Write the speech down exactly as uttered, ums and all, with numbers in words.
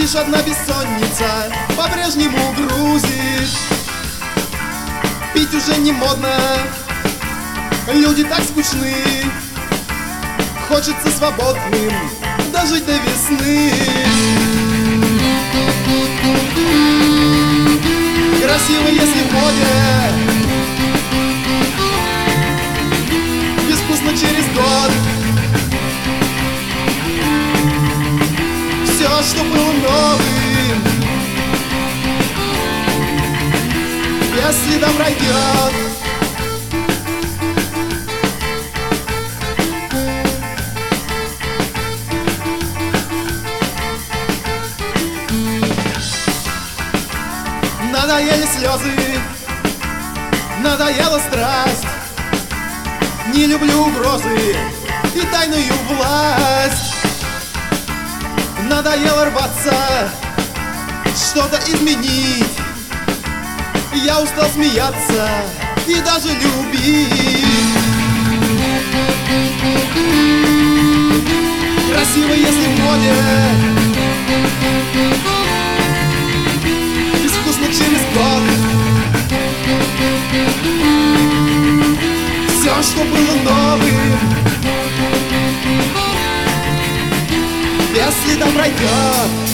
Лишь одна бессонница по-прежнему грузит. Пить уже не модно, люди так скучны. Хочется свободным дожить до весны. Красиво, если в моде, безвкусно через год. Все, что было новым, без следа пройдет. Надоели слезы, надоела страсть. Не люблю угрозы и тайную власть. Надоело рваться, что-то изменить. Я устал смеяться и даже любить. Красиво, если в моде, безвкусно через год. Все, что было новым, без следа пройдет.